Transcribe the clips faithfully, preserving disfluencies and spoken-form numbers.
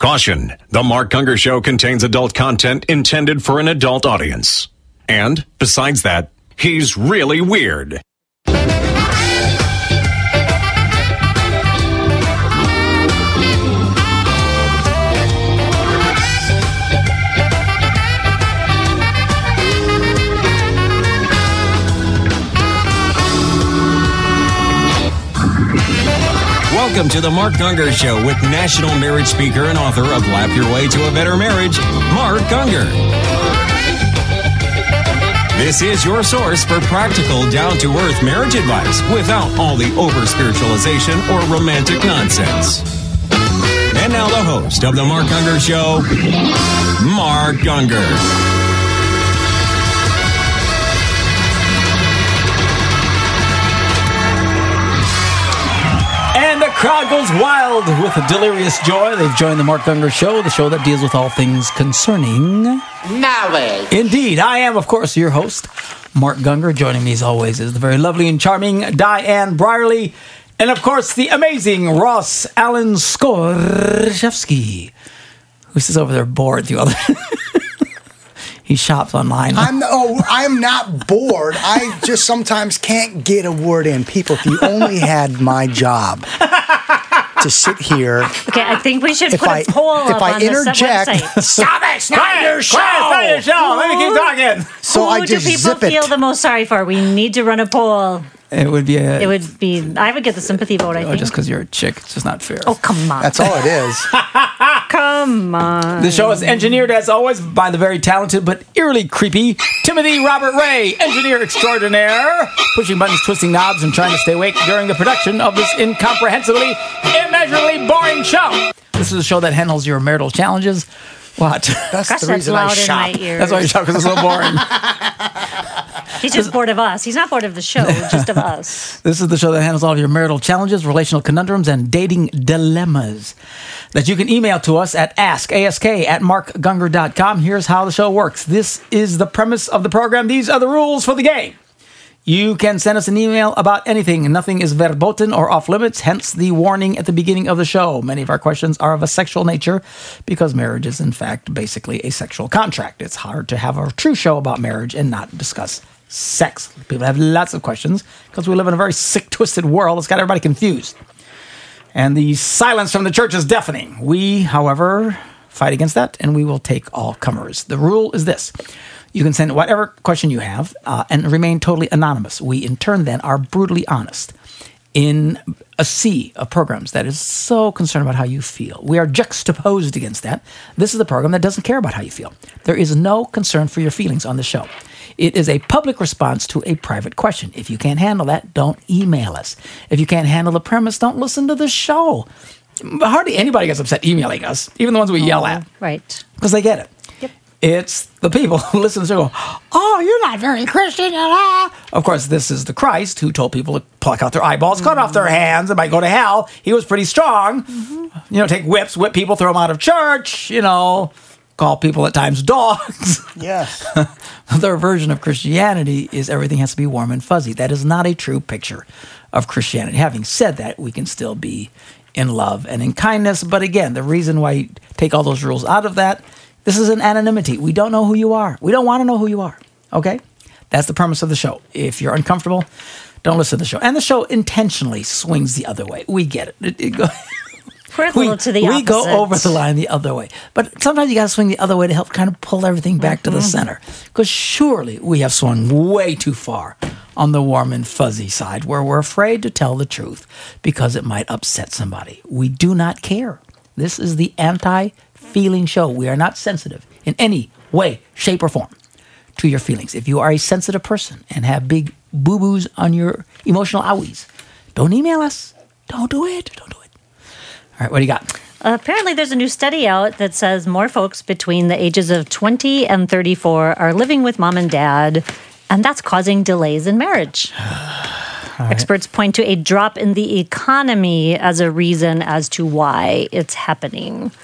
Caution, the Mark Gungor Show contains adult content intended for an adult audience. And, besides that, he's really weird. Welcome to the Mark Gungor Show with national marriage speaker and author of Lap Your Way to a Better Marriage, Mark Gungor. This is your source for practical, down-to-earth marriage advice without all the over-spiritualization or romantic nonsense. And now the host of the Mark Gungor Show, Mark Gungor. And the crowd goes wild with delirious joy. They've joined the Mark Gungor Show, the show that deals with all things concerning knowledge. Indeed. I am, of course, your host, Mark Gungor. Joining me, as always, is the very lovely and charming Diane Brierly. And, of course, the amazing Ross Allen Skorshevsky, who sits over there bored the other... He shops online. I'm oh, I'm not bored. I just sometimes can't get a word in. People, if you only had my job to sit here. Okay, I think we should if put I, a poll if up I on interject, this website. Stop it! It's not your show. Quiet, it's not your show. Let me keep talking. So Who I do just people zip feel it. the most sorry for? We need to run a poll. It would be a... It would be... I would get the sympathy vote, I oh, think. just because you're a chick, it's just not fair. Oh, come on. That's all it is. Come on. The show is engineered, as always, by the very talented but eerily creepy Timothy Robert Ray, engineer extraordinaire, pushing buttons, twisting knobs, and trying to stay awake during the production of this incomprehensibly, immeasurably boring show. This is a show that handles your marital challenges. What? That's Gosh, the that's reason I loud in shop. my ears. That's why you shop, because it's so boring. He's just bored of us. He's not bored of the show, just of us. This is the show that handles all of your marital challenges, relational conundrums, and dating dilemmas that you can email to us at ask, ask at mark gungor dot com. Here's how the show works. This is the premise of the program. These are the rules for the game. You can send us an email about anything. Nothing is verboten or off limits, hence the warning at the beginning of the show. Many of our questions are of a sexual nature because marriage is, in fact, basically a sexual contract. It's hard to have a true show about marriage and not discuss sex. People have lots of questions because we live in a very sick, twisted world that's got everybody confused. And the silence from the church is deafening. We, however, fight against that, and we will take all comers. The rule is this. You can send whatever question you have uh, and remain totally anonymous. We, in turn, then, are brutally honest in a sea of programs that is so concerned about how you feel. We are juxtaposed against that. This is the program that doesn't care about how you feel. There is no concern for your feelings on the show. It is a public response to a private question. If you can't handle that, don't email us. If you can't handle the premise, don't listen to the show. Hardly anybody gets upset emailing us, even the ones we yell at. Right. Because they get it. Yep. It's the people who listen to the show go, oh, you're not very Christian at all. Of course, this is the Christ who told people to pluck out their eyeballs, mm-hmm. cut off their hands, and might go to hell. He was pretty strong. Mm-hmm. You know, take whips, whip people, throw them out of church, you know, call people at times dogs. Yes. Their version of Christianity is everything has to be warm and fuzzy. That is not a true picture of Christianity. Having said that, we can still be in love and in kindness. But again, the reason why you take all those rules out of that, this is an anonymity. We don't know who you are. We don't want to know who you are. Okay? That's the premise of the show. If you're uncomfortable, don't listen to the show. And the show intentionally swings the other way. We get it. it, it go, We're a little we, to the we opposite. go over the line the other way. But sometimes you got to swing the other way to help kind of pull everything back mm-hmm. to the center. Because surely we have swung way too far on the warm and fuzzy side where we're afraid to tell the truth because it might upset somebody. We do not care. This is the anti-feeling show. We are not sensitive in any way, shape, or form to your feelings. If you are a sensitive person and have big boo-boos on your emotional owies, don't email us. Don't do it. Don't do it. All right, what do you got? Uh, apparently, there's a new study out that says more folks between the ages of twenty and thirty-four are living with mom and dad, and that's causing delays in marriage. Right. Experts point to a drop in the economy as a reason as to why it's happening.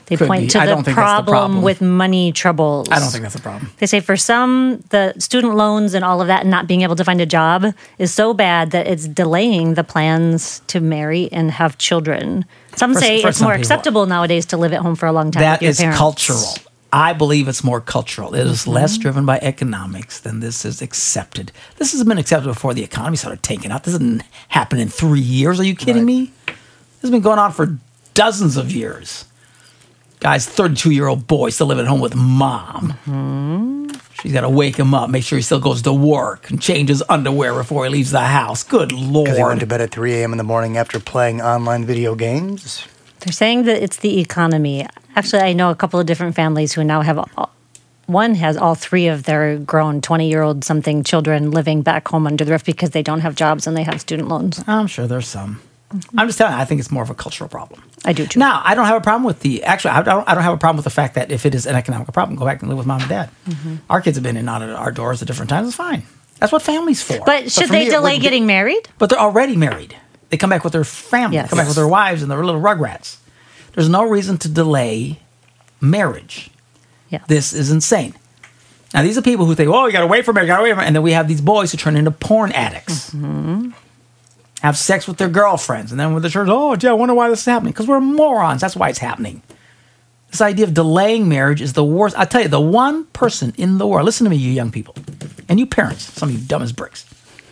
They Could point be. to I the don't think that's the problem, problem. with money troubles. I don't think that's a problem. They say for some, the student loans and all of that and not being able to find a job is so bad that it's delaying the plans to marry and have children. Some For- say for it's some more people. acceptable nowadays to live at home for a long time That with your is parents. cultural. I believe it's more cultural. It is Mm-hmm. less driven by economics than this is accepted. This has been accepted before the economy started tanking out. This didn't happen in three years. Are you kidding me? This has been going on for dozens of years. Guy's thirty-two-year-old boy still living at home with mom. Mm-hmm. She's got to wake him up, make sure he still goes to work, and change his underwear before he leaves the house. Good Lord. Because he went to bed at three a.m. in the morning after playing online video games. They're saying that it's the economy. Actually, I know a couple of different families who now have, all, one has all three of their grown twenty-year-old something children living back home under the roof because they don't have jobs and they have student loans. I'm sure there's some. I'm just telling you, I think it's more of a cultural problem. I do too. Now, I don't have a problem with the, actually, I don't, I don't have a problem with the fact that if it is an economic problem, go back and live with mom and dad. Mm-hmm. Our kids have been in and out of our doors at different times. It's fine. That's what family's for. But should for they me, it delay wouldn't be- getting married? But they're already married. They come back with their family, Yes. come back with their wives and their little rugrats. There's no reason to delay marriage. Yeah. This is insane. Now, these are people who think, oh, you got to wait for marriage, you got to wait for marriage. And then we have these boys who turn into porn addicts. Mm-hmm. Have sex with their girlfriends. And then with the church, oh, gee, I wonder why this is happening. Because we're morons. That's why it's happening. This idea of delaying marriage is the worst. I tell you, the one person in the world, listen to me, you young people, and you parents, some of you dumb as bricks.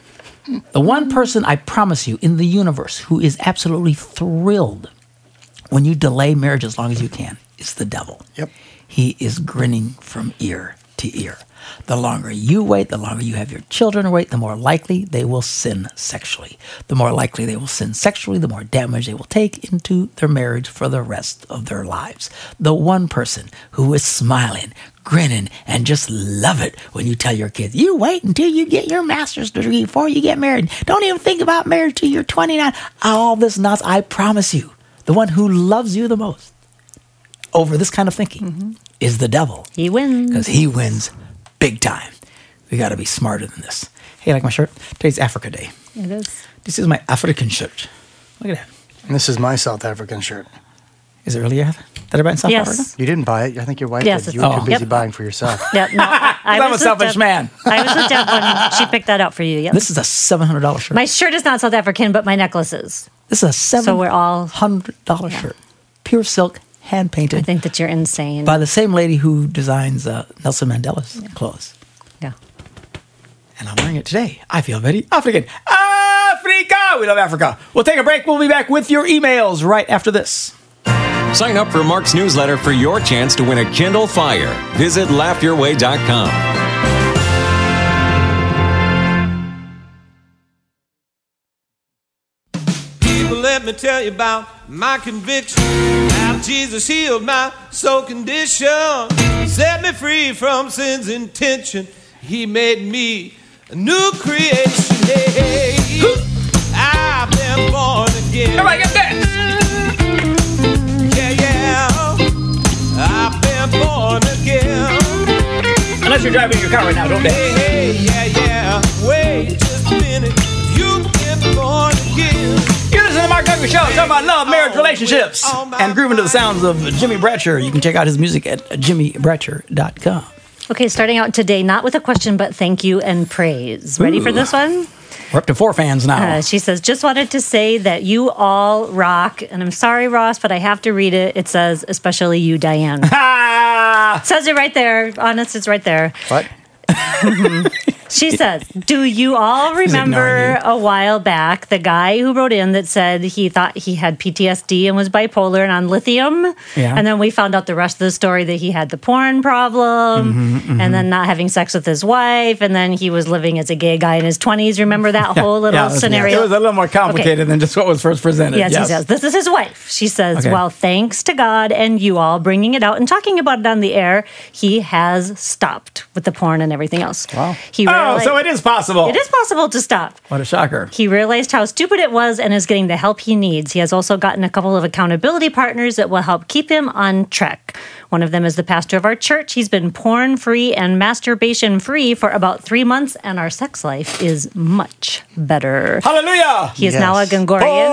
The one person, I promise you, in the universe who is absolutely thrilled when you delay marriage as long as you can is the devil. Yep. He is grinning from ear to ear. The longer you wait, the longer you have your children wait, the more likely they will sin sexually. The more likely they will sin sexually, the more damage they will take into their marriage for the rest of their lives. The one person who is smiling, grinning, and just love it when you tell your kids, you wait until you get your master's degree before you get married. Don't even think about marriage till you're twenty-nine. All this nonsense, I promise you, the one who loves you the most over this kind of thinking mm-hmm. is the devil. He wins. Because he wins big time. We got to be smarter than this. Hey, you like my shirt? Today's Africa Day. It is. This is my African shirt. Look at that. And this is my South African shirt. Is it really your? Did I buy in South Yes. Africa? You didn't buy it. I think your wife Yes, did. it's- You were Oh. too busy Yep. buying for yourself. Yeah, no, I, I I'm a was selfish with Deb. man. I was with Deb when she picked that out for you. Yep. This is a seven hundred dollars shirt. My shirt is not South African, but my necklace is. This is a seven So we're all- hundred dollars shirt. Pure silk, hand I painted think that you're insane. by the same lady who designs uh, Nelson Mandela's clothes. yeah. And I'm wearing it today. I feel very African. Africa! We love Africa. We'll take a break. We'll be back with your emails right after this. Sign up for Mark's newsletter for your chance to win a Kindle Fire. Visit laugh your way dot com. People, let me tell you about my conviction. How Jesus healed my soul condition. Set me free from sin's intention. He made me a new creation. Hey, I've been born again. Come on, get that. Yeah, yeah. I've been born again. Unless you're driving your car right now, don't they? Hey, hey, yeah, yeah. Wait just a minute. You've been born again. You're listening to Mark Gungor Show, talking about love, marriage, relationships, and grooving to the sounds of Jimmy Bratcher. You can check out his music at jimmy bratcher dot com. Okay, starting out today, not with a question, but thank you and praise. Ready for Ooh. this one? We're up to four fans now. Uh, she says, just wanted to say that you all rock. And I'm sorry, Ross, but I have to read it. It says, especially you, Diane. Ah! Says it right there. Honest, it's right there. What? She says, do you all remember ignoring you. a while back the guy who wrote in that said he thought he had P T S D and was bipolar and on lithium? Yeah. And then we found out the rest of the story that he had the porn problem Mm-hmm, mm-hmm. and then not having sex with his wife. And then he was living as a gay guy in his twenties. Remember that whole little Yeah, it was- scenario? It was a little more complicated than just what was first presented. Yes, he says. This is his wife. She says, Okay. well, thanks to God and you all bringing it out and talking about it on the air, he has stopped with the porn and everything else. Wow. He Oh, realized- so it is possible. It is possible to stop. What a shocker. He realized how stupid it was and is getting the help he needs. He has also gotten a couple of accountability partners that will help keep him on track. One of them is the pastor of our church. He's been porn-free and masturbation-free for about three months, and our sex life is much better. Hallelujah. He is now a Yes. Gungorian.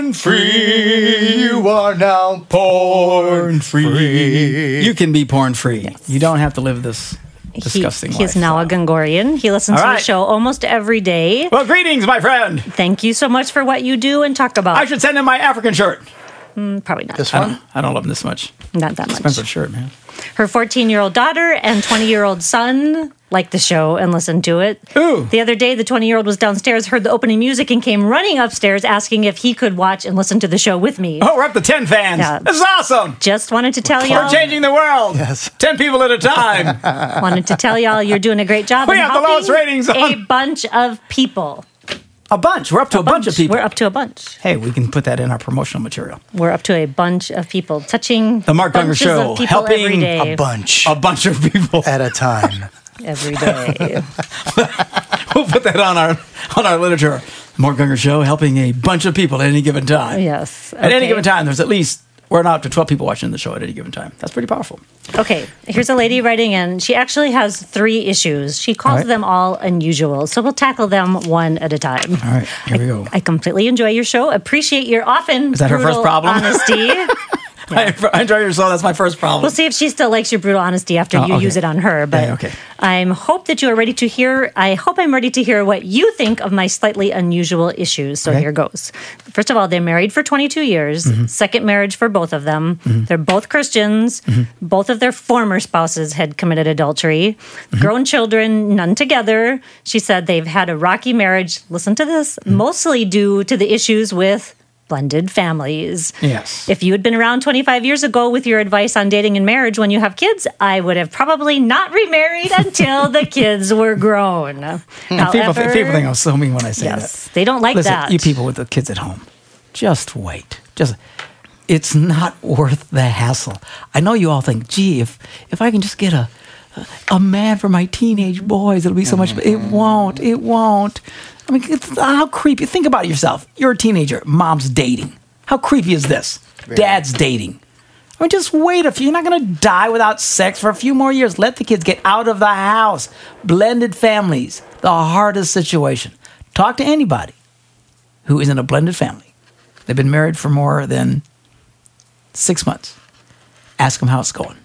born free. You are now porn free. You can be porn free. You don't have to live this disgusting he, life. He's now a Gungorian. He listens All to right. the show almost every day. Well, greetings, my friend. Thank you so much for what you do and talk about. I should send him my African shirt. Mm, probably not. This I one? don't, I don't love him this much. Not that much. Expensive shirt, man. Her fourteen-year-old daughter and twenty-year-old son like the show and listen to it. Ooh. The other day, the twenty-year-old was downstairs, heard the opening music, and came running upstairs asking if he could watch and listen to the show with me. Oh, we're up to ten fans. Yeah. This is awesome. Just wanted to tell We're y'all. changing the world. Yes. ten people at a time. Wanted to tell y'all you're doing a great job. We in have the helping lowest ratings on- a bunch of people. A bunch. We're up to a, bunch. of people. We're up to a bunch. Hey, we can put that in our promotional material. We're up to a bunch of people touching The Mark Gungor bunches Show, of people helping every day. A bunch A bunch of people. at a time. every day. We'll put that on our on our literature. Mark Gungor Show, helping a bunch of people at any given time. Yes. At any okay. given time, there's at least we're not up to twelve people watching the show at any given time. That's pretty powerful. Okay, here's a lady writing in. She actually has three issues. She calls All right. them all unusual, so we'll tackle them one at a time. All right, here we go. I completely enjoy your show. Appreciate your often Is that her first brutal problem? honesty. I, I enjoy your show. That's my first problem. We'll see if she still likes your brutal honesty after Oh, you okay. use it on her. But Yeah, okay. I hope that you are ready to hear. I hope I'm ready to hear what you think of my slightly unusual issues. So Okay. here goes. First of all, they're married for twenty-two years. Mm-hmm. Second marriage for both of them. They're both Christians. Mm-hmm. Both of their former spouses had committed adultery. Mm-hmm. Grown children, none together. She said they've had a rocky marriage. Listen to this. Mm-hmm. Mostly due to the issues with blended families. Yes. If you had been around twenty-five years ago with your advice on dating and marriage when you have kids, I would have probably not remarried until the kids were grown. people, However, people think I'm so mean when I say yes, they don't like that. Listen, that. you people with the kids at home, just wait. Just it's not worth the hassle. I know you all think, gee, if if I can just get a a man for my teenage boys, it'll be so much. It won't. It won't. I mean, it's, how creepy. Think about it yourself. You're a teenager. Mom's dating. How creepy is this? Dad's dating. I mean, just wait a few. You're not going to die without sex for a few more years. Let the kids get out of the house. Blended families, the hardest situation. Talk to anybody who is in a blended family. They've been married for more than six months. Ask them how it's going.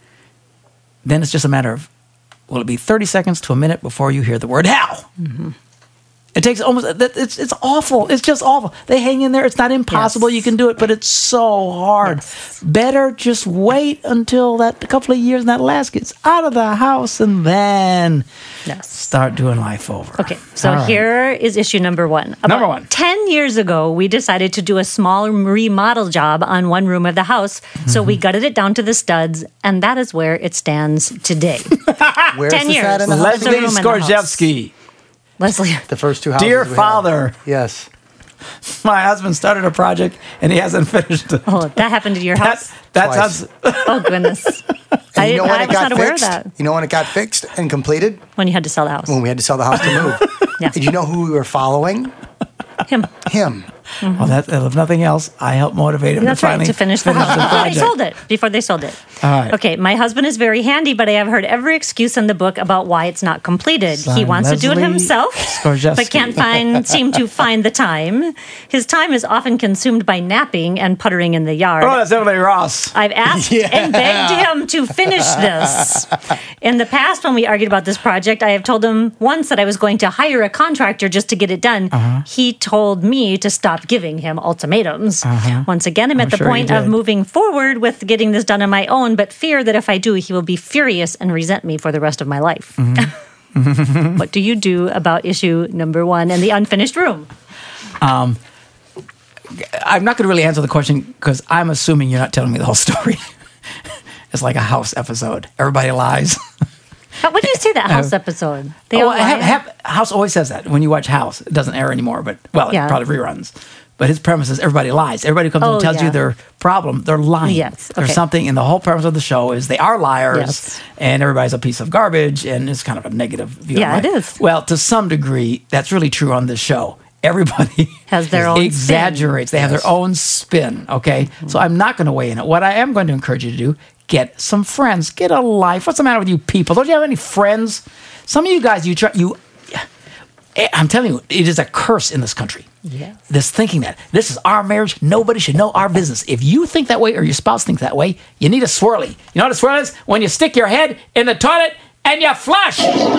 Then it's just a matter of, will it be thirty seconds to a minute before you hear the word hell? Mm-hmm. It takes almost, it's it's awful. It's just awful. They hang in there. It's not impossible. Yes. You can do it, but it's so hard. Yes. Better just wait until that couple of years and that last gets out of the house and then Yes. start doing life over. Okay, so All right. here is issue number one. About Number one. ten years ago, we decided to do a small remodel job on one room of the house. So Mm-hmm. we gutted it down to the studs, and that is where it stands today. Where's ten this years. at in the house? There's a Leslie room in the house. Skorzewski. Leslie. The first two houses. Dear we had. Father, Yes. my husband started a project and he hasn't finished it. Oh, that happened to your That, house? that Twice. sounds. Oh, goodness. I, You know didn't, when I it was got not aware fixed? of that You know when it got fixed and completed? when you had to sell the house. When we had to sell the house to move. Yeah. Did you know who we were following? Him. Him. Well, that, if nothing else, I helped motivate him That's to right, finally to finish the house before they project. sold it. Before they sold it. All right. Okay, my husband is very handy, but I have heard every excuse in the book about why it's not completed. he Son, wants to do it Leslie himself, Skorzewski. but can't find seem to find the time. His time is often consumed by napping and puttering in the yard. Oh, that's Emily Ross. I've asked and begged him to finish this. In the past, when we argued about this project, I have told him once that I was going to hire a contractor just to get it done. Uh-huh. He told me to stop giving him ultimatums. Uh-huh. Once again, I'm at I'm the sure you point of did. moving forward with getting this done on my own, but fear that if I do, he will be furious and resent me for the rest of my life. Mm-hmm. What do you do about issue number one and the unfinished room? I'm not going to really answer the question because I'm assuming you're not telling me the whole story. It's like a house episode. Everybody lies. How- What do you say that house episode? They Oh, all lie? have, have, House always says that when you watch House. It doesn't air anymore, but well, Yeah. it probably reruns. But his premise is everybody lies. Everybody comes in Oh, and tells yeah. you their problem. They're lying. Yes, There's okay. something, and the whole premise of the show is they are liars, Yes. and everybody's a piece of garbage, and it's kind of a negative view. Yeah, of it life. is. Well, to some degree, that's really true on this show. Everybody Has their own spin. exaggerates. They have their own spin. Okay, so I'm not going to weigh in it. What I am going to encourage you to do: get some friends, get a life. What's the matter with you people? Don't you have any friends? Some of you guys, you try you. I'm telling you, it is a curse in this country. Yes. This thinking that this is our marriage, nobody should know our business. If you think that way or your spouse thinks that way, you need a swirly. You know what a swirl is? When you stick your head in the toilet and you flush.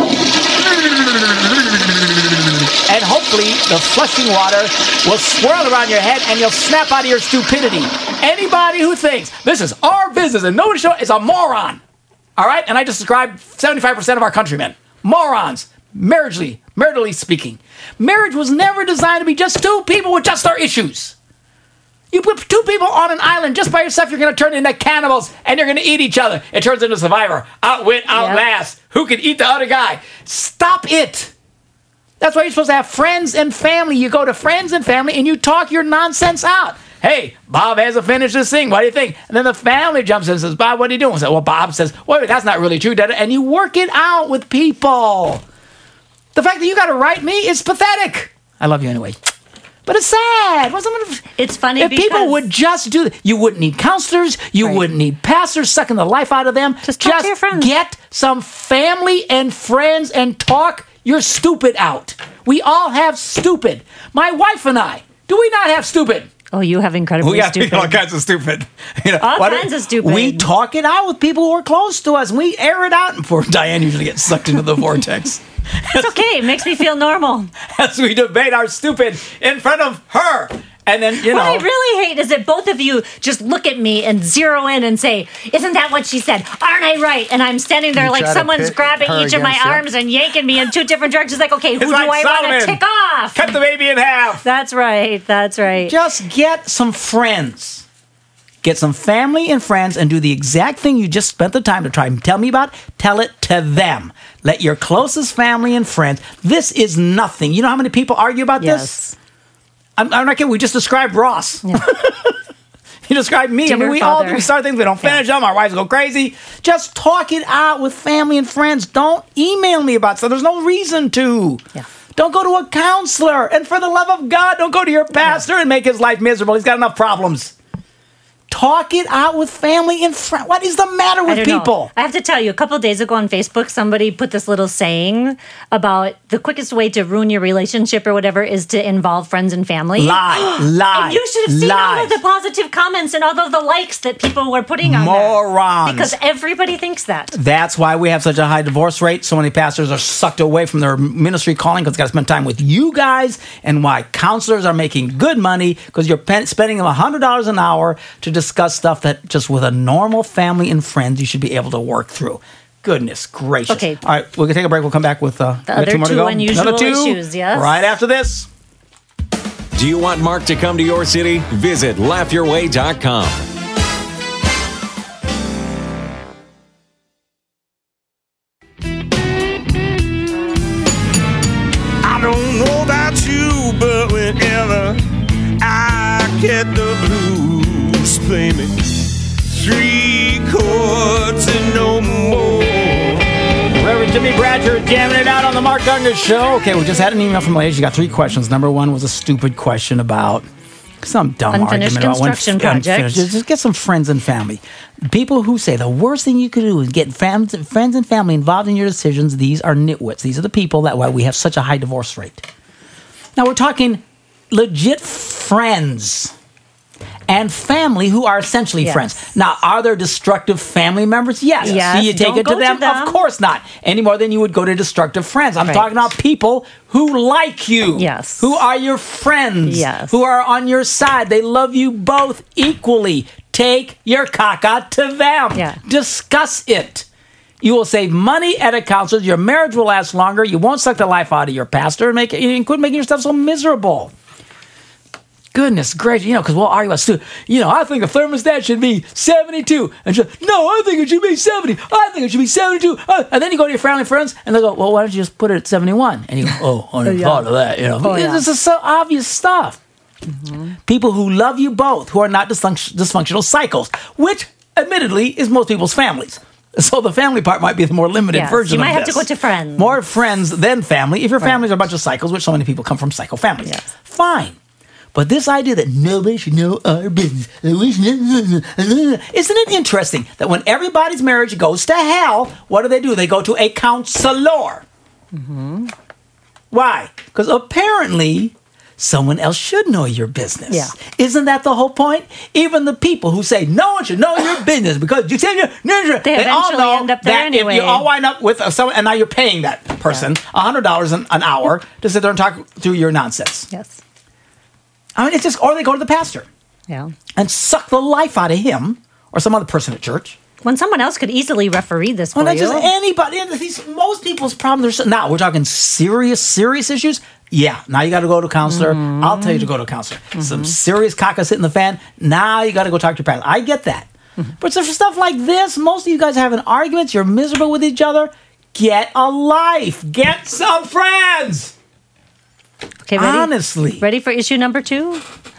And hopefully the flushing water will swirl around your head and you'll snap out of your stupidity. Anybody who thinks this is our business and nobody should know is a moron. All right? And I just described seventy-five percent of our countrymen. Morons. Marriagely, maritally speaking. Marriage was never designed to be just two people with just their issues. You put two people on an island just by yourself, you're going to turn into cannibals and you're going to eat each other. It turns into Survivor. Outwit, outlast. Yep. Who can eat the other guy? Stop it. That's why you're supposed to have friends and family. You go to friends and family and you talk your nonsense out. Hey, Bob hasn't finished this thing. What do you think? And then the family jumps in and says, Bob, what are you doing? I said, well, Bob says, wait, that's not really true, Dad. And you work it out with people. The fact that you got to write me is pathetic. I love you anyway. But it's sad. Wasn't It's funny if because people would just do that. You wouldn't need counselors. You right. wouldn't need pastors sucking the life out of them. Just talk to your friends. Get some family and friends and talk your stupid out. We all have stupid. My wife and I, do we not have stupid? Oh, you have incredibly we got stupid. all kinds of stupid. You know, all kinds do, of stupid. We talk it out with people who are close to us. And we air it out. And poor Diane usually gets sucked into the vortex. It's okay. It makes me feel normal. As we debate our stupid in front of her. And then, you know. What I really hate is that both of you just look at me and zero in and say, isn't that what she said? Aren't I right? And I'm standing there You like try to someone's pit grabbing her each of my against you. arms and yanking me in two different directions. Like, okay, who It's do like I Solomon. want to tick off? Cut the baby in half. That's right. That's right. Just get some friends. Get some family and friends and do the exact thing you just spent the time to try and tell me about. Tell it to them. Let your closest family and friends. This is nothing. You know how many people argue about Yes. this? I'm, I'm not kidding. We just described Ross. Yeah. You described me. Dear I mean, we all Father. do. We start things, we don't finish them. Our wives go crazy. Just talk it out with family and friends. Don't email me about stuff. There's no reason to. Yeah. Don't go to a counselor. And for the love of God, don't go to your pastor yeah. and make his life miserable. He's got enough problems. Talk it out with family and friends. What is the matter with I don't people? know. I have to tell you, a couple of days ago on Facebook, somebody put this little saying about the quickest way to ruin your relationship or whatever is to involve friends and family. Lie, lie, And you should have seen lies. all of the positive comments and all of the likes that people were putting on Morons. that. Because everybody thinks that. That's why we have such a high divorce rate. So many pastors are sucked away from their ministry calling because they've got to spend time with you guys, and why counselors are making good money because you're pen- spending them one hundred dollars an hour to discuss stuff that just with a normal family and friends you should be able to work through. Goodness gracious. Okay. All right, we're going to take a break. We'll come back with uh, The we got other two more to two go. unusual Another two, issues, yes. Right after this. Do you want Mark to come to your city? Visit laugh your way dot com. I don't know about you, but whenever I get the blues, play me three chords and no more. Reverend Jimmy Bradford jamming it out on the Mark Gungor Show. Okay, we just had an email from ladies. You got three questions. Number one was a stupid question about some dumb Unfinished argument about when- construction project. unfinished. Just, just get some friends and family. People who say the worst thing you could do is get fam- friends and family involved in your decisions. These are nitwits. These are the people that why we have such a high divorce rate. Now we're talking legit friends and family who are essentially Yes. friends. Now, are there destructive family members? Yes. Yes. Do you take Don't it to go to them? them. Of course not. Any more than you would go to destructive friends. I'm Right. talking about people who like you. Yes. Who are your friends. Yes. Who are on your side. They love you both equally. Take your caca to them. Yeah. Discuss it. You will save money at a counselor. Your marriage will last longer. You won't suck the life out of your pastor and make it, you quit making yourself so miserable. Goodness gracious, you know, because we'll argue about stu- you know, I think a thermostat should be seventy-two. And she'll, no, I think it should be seventy. I think it should be seventy-two. Uh, and then you go to your family and friends, and they go, well, why don't you just put it at seventy-one? And you go, oh, I never Yeah. thought of that. You know, Oh, yeah. This is so obvious stuff. Mm-hmm. People who love you both, who are not dysfunct- dysfunctional cycles, which, admittedly, is most people's families. So the family part might be the more limited Yes, version you might of have this. to go to friends. More friends than family. If your Right. families are a bunch of cycles, which so many people come from psycho families, Yes. fine. But this idea that nobody should know our business, isn't it interesting that when everybody's marriage goes to hell, what do they do? They go to a counselor. Mm-hmm. Why? Because apparently someone else should know your business. Yeah. Isn't that the whole point? Even the people who say no one should know your business because you say they, they all eventually know end up there that anyway. if you all wind up with someone, and now you're paying that person a hundred dollars an an hour to sit there and talk through your nonsense. Yes. I mean, it's just, or they go to the pastor Yeah. and suck the life out of him or some other person at church. When someone else could easily referee this for Well, not you. just anybody. These, most people's problems are, now we're talking serious, serious issues. Yeah, now you got to go to a counselor. Mm-hmm. I'll tell you to go to a counselor. Mm-hmm. Some serious cockus hitting the fan. Now you got to go talk to your parents. I get that. Mm-hmm. But so for stuff like this, most of you guys are having arguments. You're miserable with each other. Get a life. Get some friends. Okay, ready? Honestly. Ready for issue number two?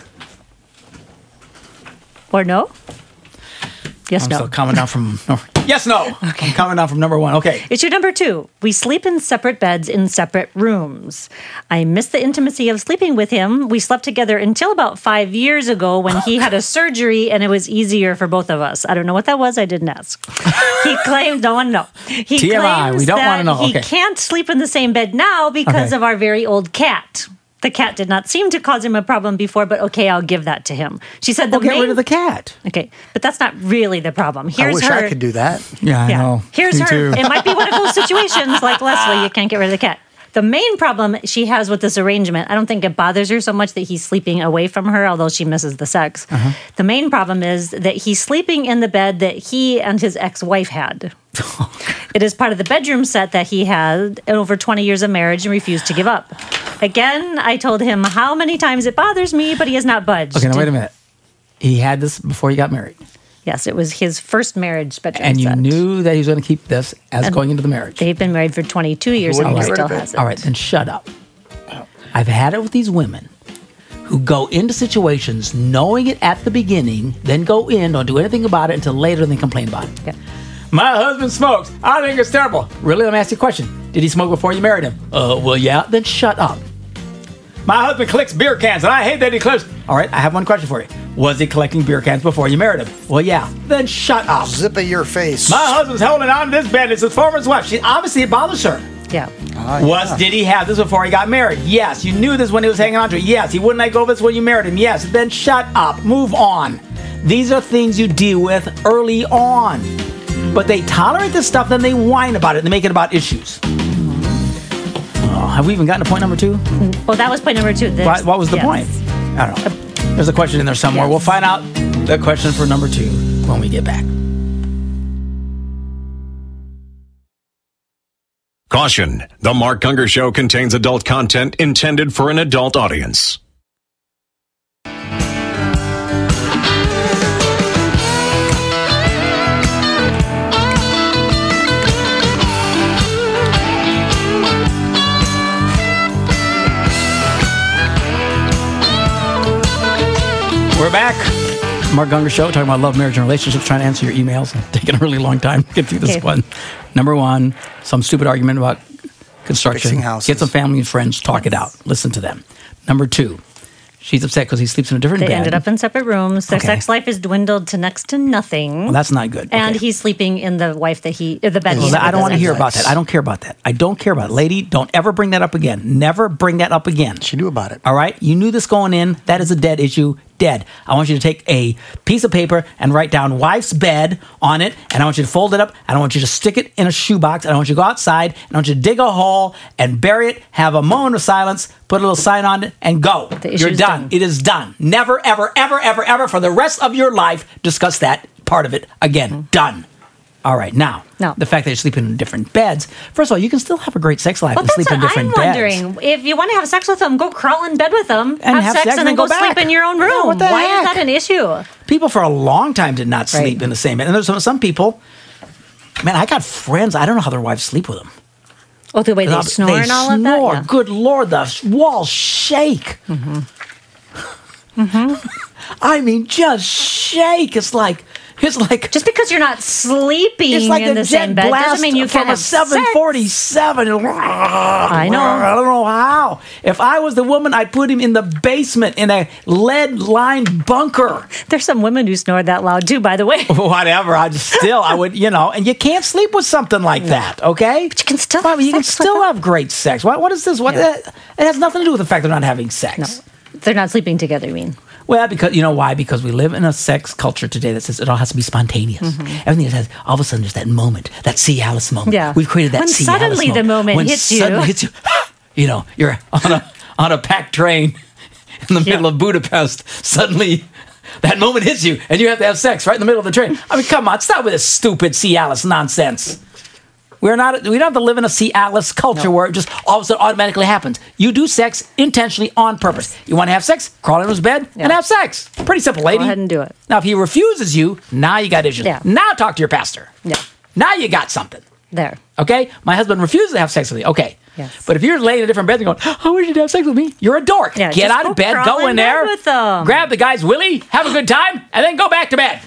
Or no? Yes, I'm no. still coming down from... Yes, no. Okay. I'm coming down from number one. Okay. Issue number two. We sleep in separate beds in separate rooms. I miss the intimacy of sleeping with him. We slept together until about five years ago when he had a surgery and it was easier for both of us. I don't know what that was. I didn't ask. He claimed, no one know. He T M I, claims we don't that wanna know. he Okay. can't sleep in the same bed now because Okay. of our very old cat. The cat did not seem to cause him a problem before, but okay, I'll give that to him. She said the Well, get main... rid of the cat. Okay, but that's not really the problem. I Here's wish her... I could do that. Yeah, I Yeah. know. Here's Me her. too. It might be one of those situations like Leslie, you can't get rid of the cat. The main problem she has with this arrangement, I don't think it bothers her so much that he's sleeping away from her, although she misses the sex. Uh-huh. The main problem is that he's sleeping in the bed that he and his ex-wife had. It is part of the bedroom set that he had in over twenty years of marriage and refused to give up. Again, I told him how many times it bothers me, but he has not budged. Okay, now wait a minute. He had this before he got married. Yes, it was his first marriage bedroom And you set. knew that he was going to keep this as And going into the marriage. They've been married for twenty-two years and wouldn't he get rid still of it. has it. All right, then shut up. I've had it with these women who go into situations knowing it at the beginning, then go in, don't do anything about it until later and then complain about it. Yeah. My husband smokes. I think it's terrible. Really? Let me ask you a question. Did he smoke before you married him? Uh, well, yeah. Then shut up. My husband collects beer cans, and I hate that he collects. All right, I have one question for you. Was he collecting beer cans before you married him? Well, yeah. Then shut up. Zip of your face. My husband's holding on to this bed. It's his former wife. She obviously it bothers her. Yeah. Ah, Was yeah. did he have this before he got married? Yes. You knew this when he was hanging on to it. Yes. He wouldn't let go of this when you married him. Yes. Then shut up. Move on. These are things you deal with early on. But they tolerate this stuff, then they whine about it and they make it about issues. Oh, have we even gotten to point number two? Well, that was point number two. There's- What, what was the yes. point? I don't know. There's a question in there somewhere. Yes. We'll find out the question for number two when we get back. Caution, the Mark Gungor Show contains adult content intended for an adult audience. We're back. Mark Gungor Show, talking about love, marriage, and relationships, trying to answer your emails. Taking a really long time to get through this Okay. one. Number one, some stupid argument about construction. Fixing houses. Get some family and friends, talk it out. Listen to them. Number two, she's upset because he sleeps in a different They bed. ended up in separate rooms. Their Okay. sex life is dwindled to next to nothing. Well, that's not good. and Okay. he's sleeping in the wife that he, or the bed. Well, he that- had I don't with want to his hear ex. about that. I don't care about that. I don't care about it. Lady, don't ever bring that up again. Never bring that up again. She knew about it. All right? You knew this going in. That is a dead issue. Dead. I want you to take a piece of paper and write down wife's bed on it, and I want you to fold it up. I don't want you to stick it in a shoebox. I don't want you to go outside, and I want you to dig a hole and bury it, have a moment of silence, put a little sign on it, and go. The issue's You're done. done. It is done. Never, ever, ever, ever, ever for the rest of your life discuss that part of it again. Mm-hmm. Done. All right, now, No. the fact that you're sleeping in different beds, first of all, you can still have a great sex life Well, and that's sleep in what different I'm beds. wondering. If you want to have sex with them, go crawl in bed with them, And have, have sex, sex and then and go, then go sleep back. in your own Yeah, room. what the Why heck? is that an issue? People for a long time did not sleep Right. in the same bed. And there's some, some people, man, I got friends, I don't know how their wives sleep with them. Oh, the way they snore and all of that? snore. Yeah. Good Lord, the walls shake. Mm-hmm. I mean, just shake. It's like, It's like Just because you're not sleeping it's like in a the jet same bed blast doesn't mean you from can't a have seven forty-seven. I know. I don't know how. If I was the woman, I'd put him in the basement in a lead-lined bunker. sex. There's some women who snore that loud too, by the way. Whatever. I just still, I would, you know, and you can't sleep with something like that, okay? But you can still Bobby, have you can sex with still them. have great sex. What, what is this? What? Yeah. It has nothing to do with the fact they're not having sex. They're not sleeping together, you mean? Well, because you know why? Because we live in a sex culture today that says it all has to be spontaneous. Mm-hmm. Everything has all of a sudden there's that moment, that Cialis moment. Yeah. We've created that When Cialis suddenly moment. the moment when hits you. suddenly hits you. You know, you're on a on a packed train in the Yeah. middle of Budapest. Suddenly, that moment hits you, and you have to have sex right in the middle of the train. I mean, come on, stop with this stupid Cialis nonsense. We're not. We don't have to live in a Cialis culture where it just all of a sudden automatically happens. You do sex intentionally on purpose. You want to have sex? Crawl into his bed and Yeah. have sex. Pretty simple, lady. Go ahead and do it. Now, if he refuses you, now you got issues. Yeah. Now talk to your pastor. Yeah. Now you got something. There. Okay? My husband refuses to have sex with me. Okay. Yes. But if you're laying in a different bed and going, I wish you'd have sex with me, you're a dork. Yeah, Get just out go of bed, crawl go in in bed there, with them. grab the guy's willy, have a good time, and then go back to bed.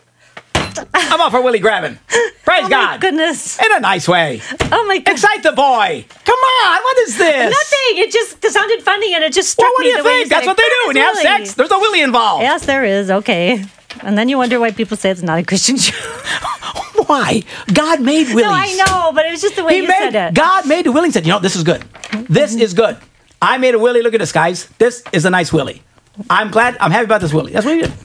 I'm all for willy grabbing. Praise Oh my God. goodness. In a nice way. Oh my goodness. Excite the boy. Come on. What is this? Nothing. It just sounded funny and it just Well, struck what do me you the way think? you That's said what they it. do when you have Really? sex. There's no willy involved. Yes, there is. Okay. And then you wonder why people say it's not a Christian show. Why? God made willies. No, I know, but it was just the way He you made, said it. God made a willy and said, you know, this is good. This is good. I made a willy. Look at this, guys. This is a nice willy. I'm glad. I'm happy about this willy. That's what he did.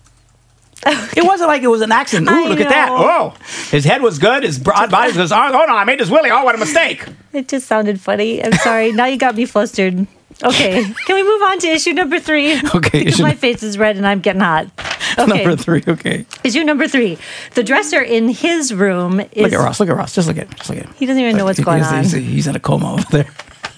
It wasn't like it was an accident. Ooh, I look at that. know. Oh, his head was good. His broad body was. Oh, oh no, I made this willy. Oh, what a mistake. It just sounded funny. I'm sorry. Now you got me flustered. Okay. Can we move on to issue number three? Okay, Because issue- my face is red and I'm getting hot. Okay. Number three. Okay. Issue number three. The dresser in his room is. Look at Ross. Look at Ross. Just look at him. Just look at him. He doesn't even know what's He- going he's, on. He's, he's in a coma over there.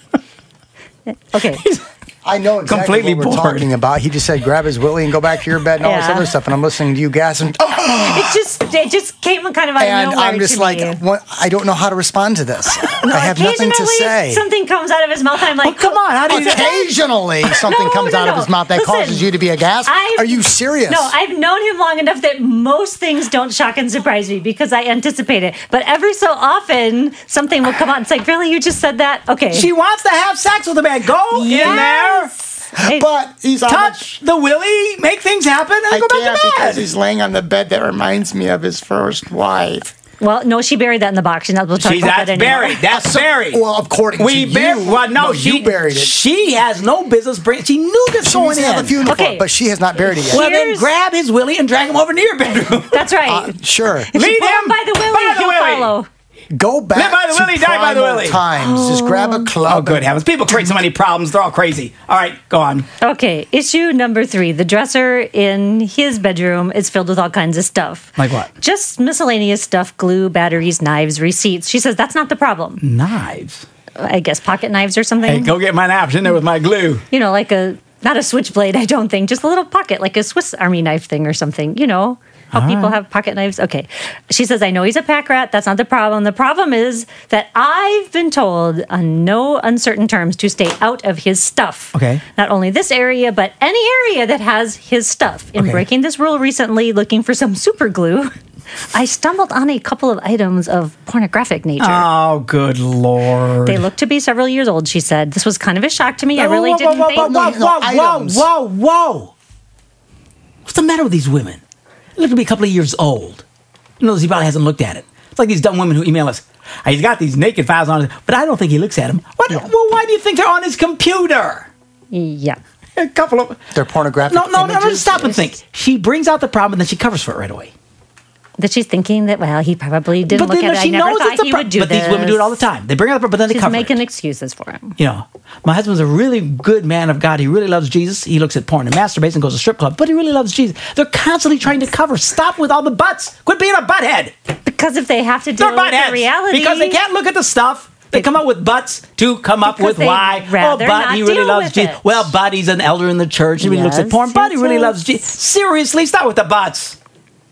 Okay. I know exactly Completely what we're bored. talking about. He just said, grab his willy and go back to your bed and all this Yeah. other stuff. And I'm listening to you gas and, oh, It just it just came kind of out of and nowhere I'm just to like, me. what? I don't know how to respond to this. I have nothing to Occasionally, say. Something comes out of his mouth, and I'm like, Oh, come on. How do you? Occasionally, something No, comes no, out of no. his mouth that Listen, causes you to be aghast. I've- Are you serious? No, I've known him long enough that most things don't shock and surprise me because I anticipate it. But every so often, something will come out and it's like, really, you just said that? Okay. She wants to have sex with a man. Go in there. Yes. Hey, But he's on Touch the willy, make things happen, and the, I go back can't to because bed. he's laying on the bed that reminds me of his first wife. well, no, she buried that in the box. She's not supposed to talk She's about that's that anymore. buried. That's buried. Well, according we to bur- you, Well, no, no, she you buried it. She has no business bringing. She knew this She going needs to have in. a funeral Okay. for it, but she has not buried it yet. Well, then Here's- grab his willy and drag him over near your bedroom. That's right. Uh, sure. if you lead pull him him by the willy, by the he'll willy. follow. Go back Live by the to willy, die by the primal willy. times. Just grab a club. Oh, good heavens! People create so many problems. They're all crazy. All right, go on. Okay, issue number three. The dresser in his bedroom is filled with all kinds of stuff. Like what? Just miscellaneous stuff, glue, batteries, knives, receipts. She says that's not the problem. Knives. I guess pocket knives or something. Hey, go get my knives in there with my glue. You know, like a, not a switchblade, I don't think, just a little pocket, like a Swiss Army knife thing or something, you know. How people have pocket knives. Okay. She says, I know he's a pack rat. That's not the problem. The problem is that I've been told on no uncertain terms to stay out of his stuff. Okay. Not only this area, but any area that has his stuff. In Okay. breaking this rule recently, looking for some super glue, I stumbled on a couple of items of pornographic nature. Oh, good lord! They look to be several years old, she said. This was kind of a shock to me. I really whoa, didn't whoa, think. Whoa, whoa, No, no, whoa, whoa, items. whoa, whoa! What's the matter with these women? They look to be a couple of years old. You know, he probably hasn't looked at it. It's like these dumb women who email us. He's got these naked files on it, but I don't think he looks at them. What? Well, why do you think they're on his computer? Yeah. A couple of They're pornographic no, no, no. images? Stop and think. She brings out the problem, and then she covers for it right away. That she's thinking that, well, he probably didn't look then at it. I she never knows thought it's a he pro- would do But this. these women do it all the time. They bring out the problem, but then they She's cover making it. excuses for him. You know, my husband's a really good man of God. He really loves Jesus. He looks at porn and masturbates and goes to strip club, but he really loves Jesus. They're constantly trying to cover. Stop with all the butts. Quit being a butthead. Because if they have to deal They're with the buttheads. reality, Because they can't look at the stuff. They come up with butts to come up Because with they'd why. Oh, rather but not he really deal loves with Jesus. it. Well, but he's an elder in the church. He really looks at Yes, porn. But he yes, really yes. loves Jesus. Seriously, stop with the butts.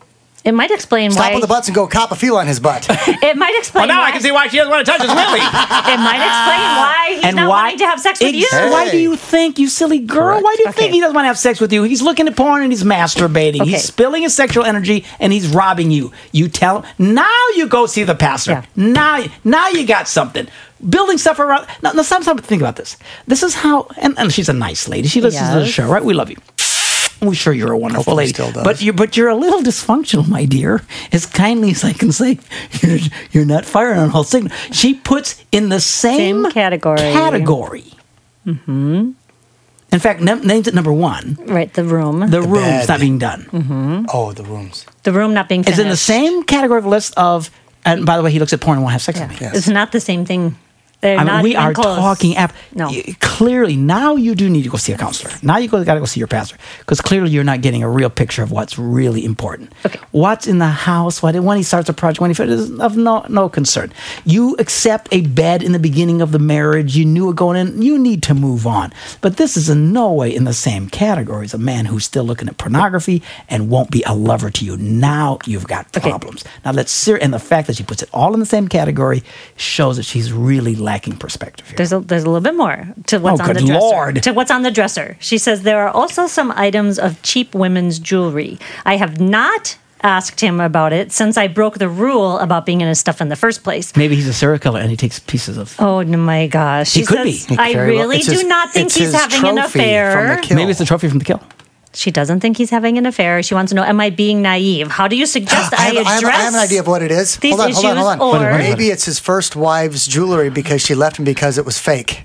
It might explain Stop why. on the butts and go cop a feel on his butt. It might explain. Well, now why, I can see why she doesn't want to touch his willy. It might explain why he's And not why- wanting to have sex with you. Ex- Why do you think, you silly girl? Correct. Why do you Okay. think he doesn't want to have sex with you? He's looking at porn and he's masturbating. Okay. He's spilling his sexual energy and he's robbing you. You tell him, now you go see the pastor. Yeah. Now, now you got something. Building stuff around. Now, now sometimes think about this. This is how, and, and she's a nice lady. She listens to the Yes. show, right? We love you. We're sure you're a wonderful Hopefully lady. still does. But you're, but you're a little dysfunctional, my dear. As kindly as I can say, you're, you're not firing on all signal. She puts in the same, Same category. category. Mm-hmm. In fact, num- names it number one. Right, the room. The, The, room's bed. not being done. Oh, the rooms. room not being It's finished. in the same category of list of. And by the way, he looks at porn and won't have sex Yeah. with me. Yes. It's not the same thing. They're I mean, not we even are close. talking. Ap- No. y- Clearly, now you do need to go see a counselor. Now you got to go see your pastor because clearly you're not getting a real picture of what's really important. Okay. What's in the house? What when he starts a project? When he finishes, is of no no concern. You accept a bed in the beginning of the marriage. You knew it going in. You need to move on. But this is in no way in the same category as a man who's still looking at pornography and won't be a lover to you. Now you've got Okay. problems. Now let's ser- and the fact that she puts it all in the same category shows that she's really lacking perspective here. There's a, there's a little bit more to what's Oh, on the good dresser. Lord. To what's on the dresser. She says there are also some items of cheap women's jewelry. I have not asked him about it since I broke the rule about being in his stuff in the first place. Maybe he's a serial killer and he takes pieces of. Oh my gosh. She He could says, be. He I Very well- really it's do his- not think it's he's his having an trophy from affair. the kill. Maybe it's the trophy from the kill. She doesn't think he's having an affair. She wants to know, am I being naive? How do you suggest I I, have, I, have, address I have an idea of what it is. these Hold on, hold on, hold on. issues, or- Wait a minute, Maybe it's his first wife's jewelry because she left him because it was fake.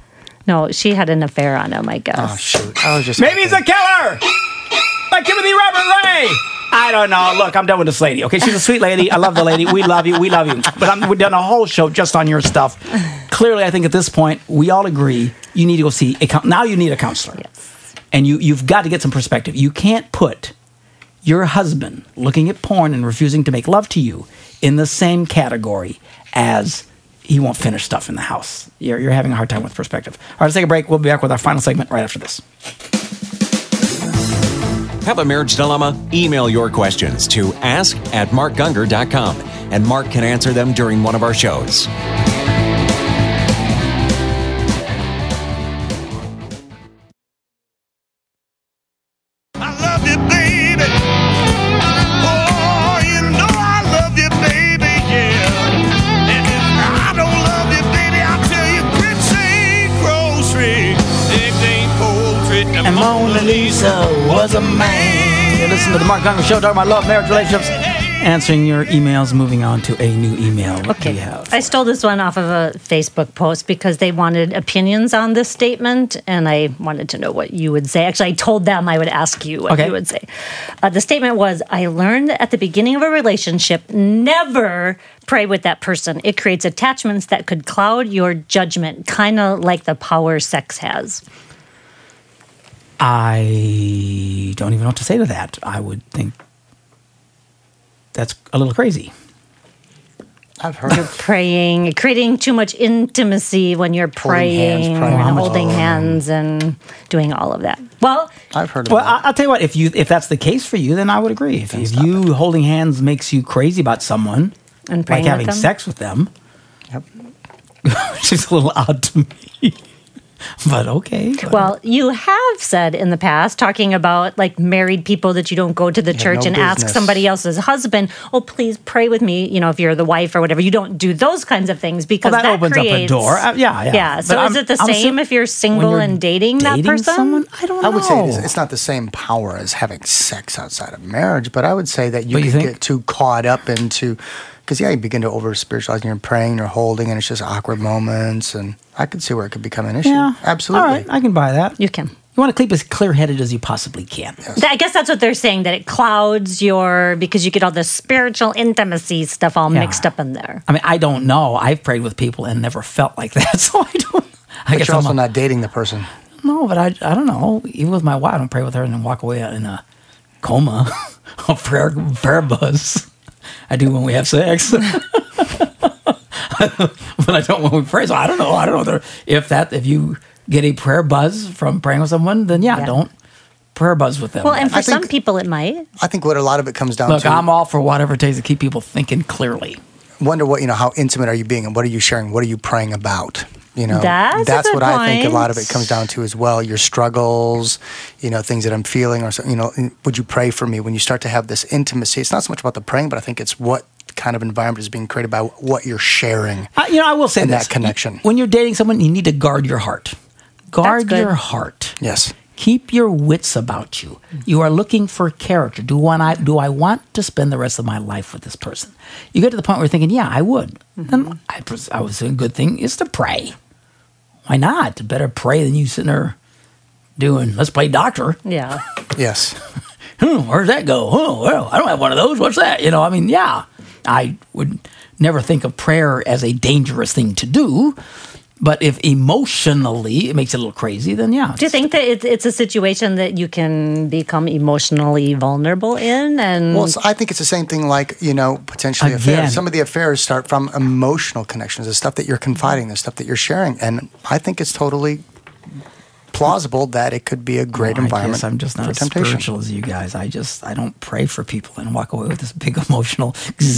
No, she had an affair on him, I guess. Oh, shoot. I was just. Maybe he's a killer! Like Timothy Robert Ray! I don't know. Look, I'm done with this lady. Okay, she's a sweet lady. I love the lady. We love you. We love you. But I'm, we've done a whole show just on your stuff. Clearly, I think at this point, we all agree you need to go see a coun- now you need a counselor. Yes. And you, you've got to get some perspective. You can't put your husband looking at porn and refusing to make love to you in the same category as he won't finish stuff in the house. You're, you're having a hard time with perspective. All right, let's take a break. We'll be back with our final segment right after this. Have a marriage dilemma? Email your questions to ask at mark gungor dot com, and Mark can answer them during one of our shows. I love you, baby. Oh, you know I love you, baby, yeah. And if I don't love you, baby, I'll tell you, grits ain't grocery, eggs ain't poultry, And Mona Lisa was a man. You listen to the Mark Gungor Show, talking about love, marriage, relationships, answering your emails, moving on to a new email. What do Okay. you have? I stole this one off of a Facebook post because they wanted opinions on this statement, and I wanted to know what you would say. Actually, I told them I would ask you what Okay. you would say. Uh, the statement was, I learned at the beginning of a relationship, never pray with that person. It creates attachments that could cloud your judgment, kind of like the power sex has. I don't even know what to say to that. I would think that's a little crazy. I've heard it. Praying, creating too much intimacy when you're Holding hands, praying, praying. and Oh. holding hands, and doing all of that. Well, I've heard of Well, that. I- I'll tell you what. If you if that's the case for you, then I would agree. If, if you holding hands makes you crazy about someone, and like praying with having them. sex with them, Yep. which is a little odd to me. But okay. Well, you have said in the past, talking about like married people that you don't go to the church no and ask business. somebody else's husband, oh, please pray with me. You know, if you're the wife or whatever, you don't do those kinds of things because Well, that opens up a creates, door. Uh, yeah, yeah. Yeah. So But is I'm- it the I'm same assu- if you're single when you're and dating, that dating person? Someone? I don't know. I would say it is, it's not the same power as having sex outside of marriage, but I would say that you What do you could think? get too caught up into, because yeah, you begin to over spiritualize and you're praying, you're holding, and it's just awkward moments, and I could see where it could become an issue. Yeah, Absolutely. All right, I can buy that. You can. You want to keep as clear-headed as you possibly can. I guess that's what they're saying, that it clouds your, because you get all the spiritual intimacy stuff all Yeah. mixed up in there. I mean, I don't know. I've prayed with people and never felt like that, so I don't. I But guess you're I'm also a- not dating the person. No, but I, I don't know. Even with my wife, I don't pray with her and then walk away in a coma, a prayer, prayer buzz. I do when we have sex, but I don't when we pray. So I don't know. I don't know if that if you get a prayer buzz from praying with someone, then yeah, Yeah. don't prayer buzz with them. Well, and for I think- some people it might. I think what a lot of it comes down Look, to. I'm all for whatever it takes to keep people thinking clearly. Wonder what you know. How intimate are you being, and what are you sharing? What are you praying about? You know, That's a that's good what I think a lot of point. it comes down to as well. Your struggles, you know, things that I'm feeling, or so- you know, would you pray for me? When you start to have this intimacy, it's not so much about the praying, but I think it's what kind of environment is being created by what you're sharing. I, you know, I will say And this. that connection. When you're dating someone, you need to guard your heart. Guard good. your heart. Yes. Keep your wits about you. You are looking for character. Do want I do I want to spend the rest of my life with this person? You get to the point where you're thinking, yeah, I would. Then I, pres- I would say a good thing is to pray. Why not? Better pray than you sitting there doing, let's play doctor. Yeah. Yes. Hmm, where's that go? Oh, well, I don't have one of those. What's that? You know, I mean, yeah, I would never think of prayer as a dangerous thing to do. But if emotionally it makes it a little crazy, then yeah. Do you think that it's, it's a situation that you can become emotionally vulnerable in? And Well, so I think it's the same thing like, you know, potentially Again. affairs. Some of the affairs start from emotional connections, the stuff that you're confiding, the stuff that you're sharing. And I think it's totally plausible that it could be a great Well, I environment guess I'm just not for as temptation. spiritual as you guys. I just I don't pray for people and walk away with this big emotional.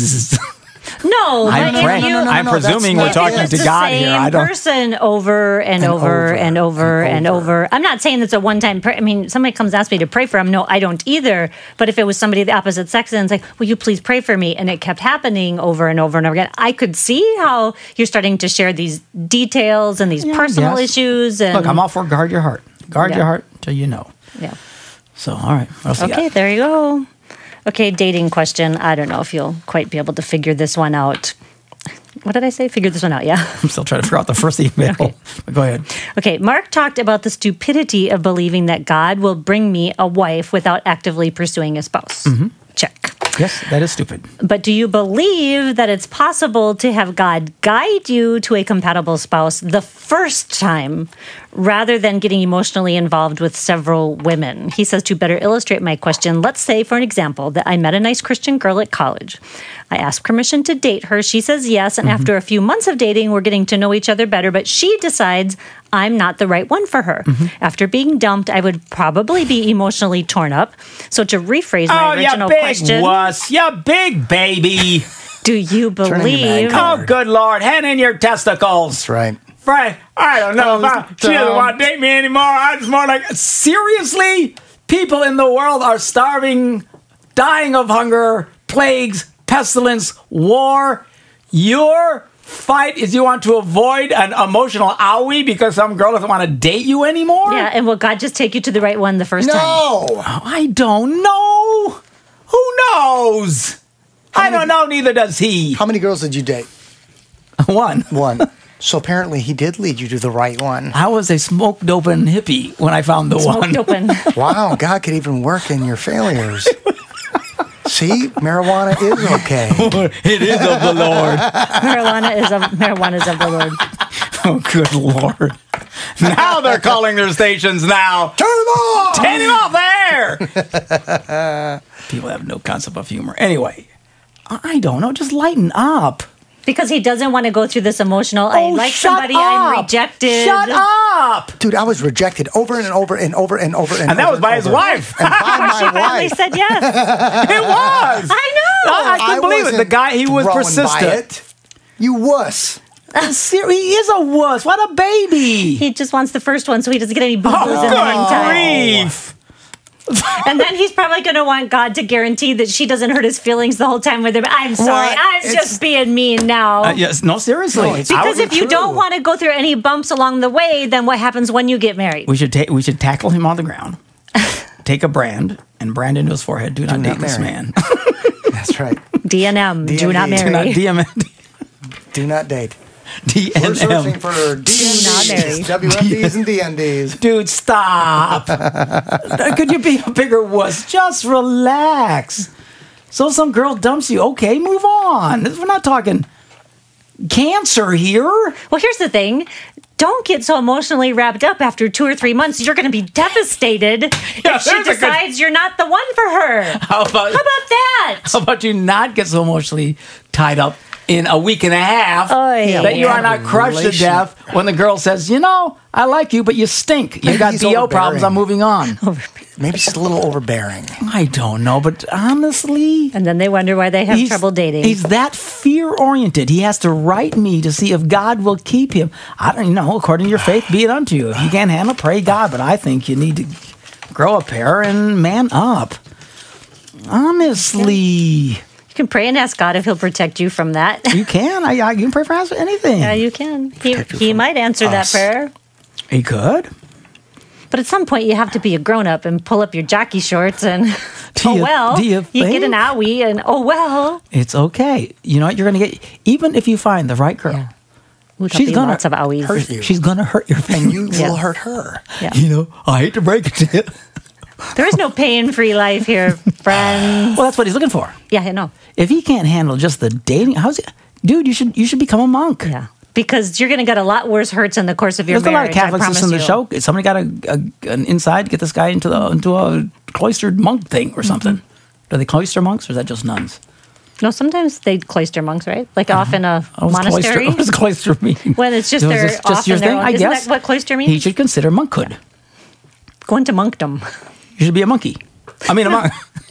no, I'm but praying. if you, no, no, I'm no, that's presuming not- we're if talking it's to the God same here. I don't. person over and, And over, over, and over and and over. over. I'm not saying it's a one-time prayer. I mean, somebody comes and asks me to pray for them. No, I don't either. But if it was somebody of the opposite sex and it's like, will you please pray for me? And it kept happening over and over and over again. I could see how you're starting to share these details and these Yeah, personal yes. issues. And Look, I'm all for guard your heart. Guard Yeah. your heart till you know. yeah. So, all right. What else you Okay, got? there you go. Okay, dating question. I don't know if you'll quite be able to figure this one out. What did I say? Figure this one out, yeah. I'm still trying to figure out the first email. But go ahead. Okay, Mark talked about the stupidity of believing that God will bring me a wife without actively pursuing a spouse. Check. Yes, that is stupid. But do you believe that it's possible to have God guide you to a compatible spouse the first time rather than getting emotionally involved with several women? He says, to better illustrate my question, let's say, for an example, that I met a nice Christian girl at college. I asked permission to date her. She says yes. And after a few months of dating, we're getting to know each other better. But she decides I'm not the right one for her. After being dumped, I would probably be emotionally torn up. So to rephrase my Oh, you original big question, wuss. You big baby. do you into believe? man. Oh, good Lord. Hand in your testicles. That's right. Right. I don't know if I, she doesn't want to date me anymore. I'm just more like, seriously? People in the world are starving, dying of hunger, plagues, pestilence, war. Your fight is you want to avoid an emotional owie because some girl doesn't want to date you anymore? Yeah, and will God just take you to the right one the first time? No. Oh, I don't know. Who knows? I don't know, neither does he. How many girls did you date? One. One. So apparently he did lead you to the right one. I was a smoked open hippie when I found the one. Smoked open. Wow, God could even work in your failures. See, marijuana is okay. It is of the Lord. marijuana is of marijuana is of the Lord. Oh, good Lord. Now they're calling their stations now. Turn them off! Turn him off there. People have no concept of humor. Anyway, I don't know. Just lighten up. Because he doesn't want to go through this emotional, I Oh, like shut somebody, up. I'm rejected. Shut up. Dude, I was rejected over and over and over and over and And that over was by and his over. wife. And by She my finally wife. said yes. It was. I know. I, I couldn't believe it. The wasn't guy, he was thrown by persistent. it. You wuss. Ser- he is a wuss. What a baby. He just wants the first one so he doesn't get any boo-boos Oh, in the meantime. good grief. And then he's probably going to want God to guarantee that she doesn't hurt his feelings the whole time with him. I'm sorry. What? I'm It's- just being mean now. Uh, yes, no, seriously. No, it's- I Because was- if you true. don't want to go through any bumps along the way, then what happens when you get married? we should take. We should tackle him on the ground. Take a brand and brand into his forehead. Do not not date this marry. man. That's right. D and M, do not D and M. marry. Do not D M. Do not date. D We're N searching M. for D not marry. N Ds, W M Ds and D N Ds. Dude, stop. Could you be a bigger wuss? Just relax. So some girl dumps you. Okay, move on. We're not talking cancer here. Well, here's the thing. Don't get so emotionally wrapped up after two or three months. You're going to be devastated Yeah, if she there's a good- decides you're not the one for her. How about, How about that? how about you not get so emotionally tied up in a week and a half Oy. that you are not crushed to Relation- death when the girl says, you know, I like you, but you stink. You got He's B O problems. overbearing. I'm moving on. Maybe she's a little overbearing. I don't know, but honestly, And then they wonder why they have he's- trouble dating. He's that fear oriented. He has to write me to see if God will keep him. I don't know. According to your faith, be it unto you. If you can't handle, pray God. But I think you need to grow a pair and man up. Honestly, You can pray and ask God if He'll protect you from that. you can. I, I you can pray for anything. Yeah, you can. He, Protect you he from might answer that us. prayer. He could. But at some point, you have to be a grown up and pull up your jockey shorts and, Do oh, you- well, do you get an think? owie and, oh, well. It's okay. You know what? You're going to get, even if you find the right girl, Yeah. Ooh, she's be gonna lots of owies. hurt you. she's going to hurt your And feelings. you Yeah. will hurt her. Yeah. You know, I hate to break it to you. There is no pain-free life here, friends. Well, that's what he's looking for. Yeah, I know. If he can't handle just the dating, how's it? Dude, you should you should become a monk. Yeah. Because you're going to get a lot worse hurts in the course of your There's a lot marriage. of Catholics I promise listening to the you. show. Somebody got a, a an inside, get this guy into the into a cloistered monk thing or something. Mm-hmm. Are they cloister monks or is that just nuns? No, sometimes they cloister monks, right? Like off in a What was monastery. Cloister, what does cloister mean? When it's just Was they're this off in their own. I Isn't guess that what cloister means? He should consider monkhood. Go into monkdom. You should be a monkey. I mean, a monk.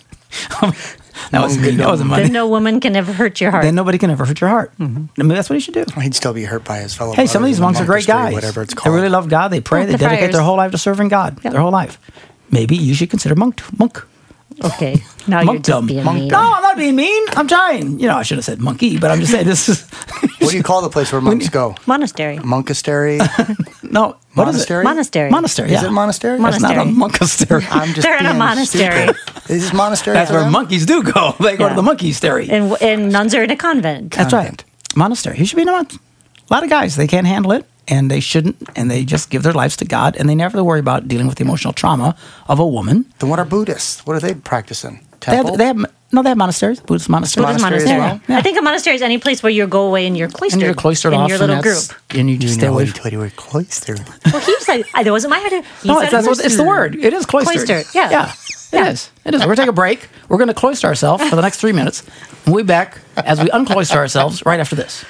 that was mean. That wasn't Then money. no woman can ever hurt your heart. Then nobody can ever hurt your heart. Mm-hmm. I mean, that's what he should do. He'd still be hurt by his fellow Hey, some of brothers these in the monks are great monastery, guys. Whatever it's They called. really love God. They pray. Oh, they the dedicate friars. their whole life to serving God. Yeah. Their whole life. Maybe you should consider monk. Monk. Okay. Now you're just Monkdom. being Monk- mean. No, I'm not being mean. I'm trying. You know, I should have said monkey, but I'm just saying this is. What do you call the place where monks go? Monastery. Monkastery? No, what is it? Monastery? Monastery. Monastery. Is yeah. it monastery? That's not a Monastery. monkastery. I'm just They're in a being monastery. stupid. Is this monastery? That's for where them? monkeys do go. They go Yeah. to the monkeystery. And, and nuns are in a convent. That's right. Monastery. He should be in a mon- A lot of guys, they can't handle it, and they shouldn't, and they just give their lives to God, and they never worry about dealing with the emotional trauma of a woman. Then what are Buddhists? What are they practicing? They Temple? have, they have no, they have monasteries, Buddhist monasteries. Buddhist Monastery as monastery. well? I think a monastery is any place where you go away and you're cloistered. And you're cloistered in off, your and little that's- group. and you just You stay know away. until you were cloistered. Well, he said, I, that wasn't my idea. He No, said it's, that's what, it's the word. It is cloistered. Cloistered, yeah. Yeah, it Yeah. is. It is. We're going to take a break. We're going to cloister ourselves for the next three minutes. And we'll be back as we uncloister ourselves right after this.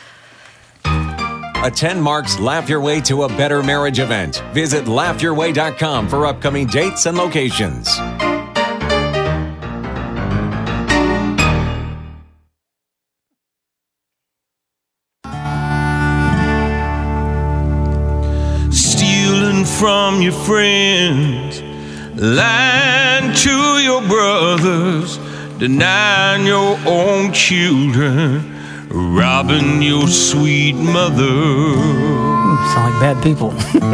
Attend Mark's Laugh Your Way to a Better Marriage event. Visit laugh your way dot com for upcoming dates and locations. Stealing from your friends, lying to your brothers, denying your own children, robbing your sweet mother. Ooh, sound like bad people.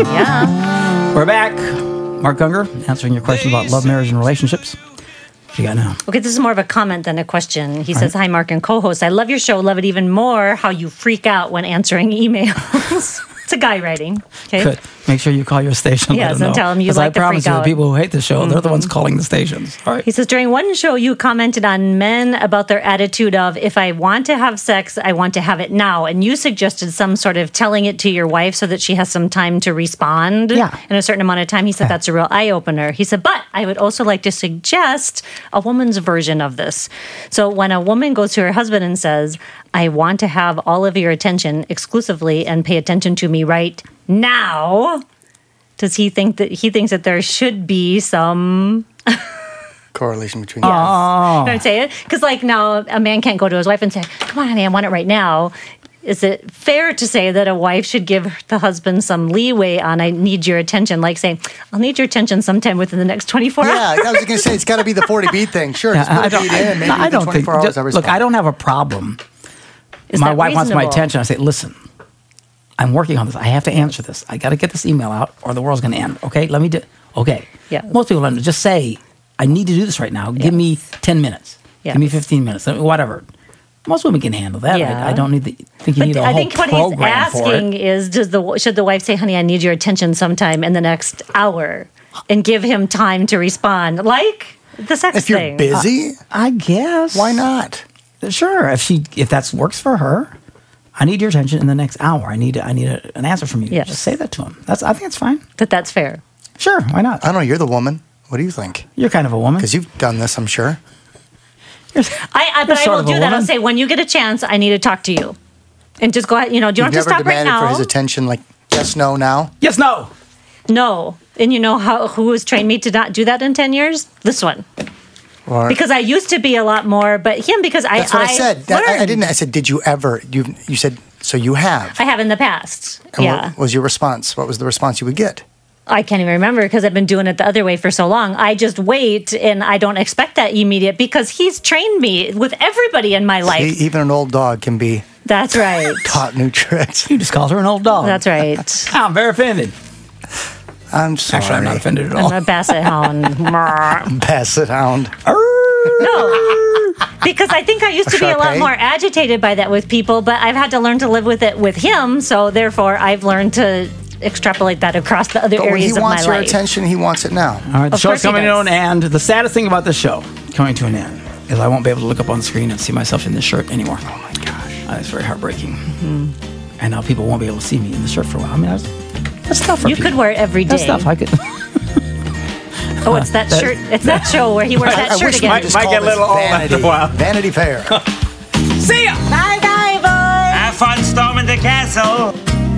Yeah. We're back. Mark Unger answering your questions about love, marriage, and relationships. What you got now? Okay, this is more of a comment than a question. He says, hi, Mark and co-host. I love your show. Love it even more how you freak out when answering emails. It's a guy writing. Okay. Good. Make sure you call your station. Yes, let them and know. tell 'em you 'Cause like I to promise freak you, the out. people who hate the show, they're the ones calling the stations. All right. He says, during one show, you commented on men about their attitude of, if I want to have sex, I want to have it now. And you suggested some sort of telling it to your wife so that she has some time to respond Yeah. in a certain amount of time. He said, that's a real eye opener. He said, but I would also like to suggest a woman's version of this. So when a woman goes to her husband and says, I want to have all of your attention exclusively and pay attention to me right now, does he think that he thinks that there should be some Correlation between Oh. You know what I'm saying? Because, like, now a man can't go to his wife and say, come on, honey, I want it right now. Is it fair to say that a wife should give the husband some leeway on, I need your attention, like saying, I'll need your attention sometime within the next twenty-four Yeah, hours? I was going to say, it's got to be the forty beat thing. Sure, Yeah, just put I a don't, beat I, in. Maybe no, I within don't think. twenty-four hours, just- I look, respond. I don't have a problem. Is My that wife wants my reasonable? attention. I say, listen, I'm working on this. I have to answer this. I got to get this email out, or the world's going to end. Okay, let me do. Okay. Yeah. Most people don't just say, I need to do this right now. Give me ten minutes. Yes. Give me fifteen minutes. Whatever. Most women can handle that. Yeah. I, I don't need the. Think you But need a I whole think what he's program for asking it. is, does the should the wife say, honey, I need your attention sometime in the next hour, and give him time to respond, like the sex If you're thing? busy, I guess. why not? Sure. If she, if that works for her, I need your attention in the next hour. I need, I need a, an answer from you. Yes. Just say that to him. That's. I think it's fine. that that's fair. Sure. Why not? I don't know. You're the woman. What do you think? You're kind of a woman. Because you've done this, I'm sure. I, I but I sort will of a do that. I'll woman. say, when you get a chance, I need to talk to you. And just go ahead, you know, do you You've want to never stop right demanded now? for his attention, like yes, no, now. Yes, no. No. And you know how who has trained me to not do that in ten years? This one. Or, Because I used to be a lot more, but him because I that's what I, said. That- I, I learned. didn't. I said, did you ever? You you said so. You have. I have in the past. And yeah. what was your response? What was the response you would get? I can't even remember because I've been doing it the other way for so long. I just wait and I don't expect that immediate because he's trained me with everybody in my life. See, even an old dog can be That's right. taught new tricks. You just called her an old dog. That's right. I'm very offended. I'm sorry. Actually, I'm not offended at all. I'm a basset hound. Basset hound. No, because I think I used to be a lot Shar-Pei? more agitated by that with people, but I've had to learn to live with it with him. So therefore, I've learned to extrapolate that across the other But when he areas of my wants your life. attention, he wants it now. All right, the Of show's course he coming to does. an end. The saddest thing about the show coming to an end is I won't be able to look up on the screen and see myself in this shirt anymore. Oh my gosh, uh, it's very heartbreaking. Mm-hmm. And now people won't be able to see me in the shirt for a while. I mean, I was, that's tough for You people. could wear it every day. That's tough. I could. Oh, it's that shirt. It's that show where he wears that I shirt wish we again. could just Might call get a this little old after Vanity, a while. Vanity Fair. See ya. Bye, bye, boy. Have fun storming the castle.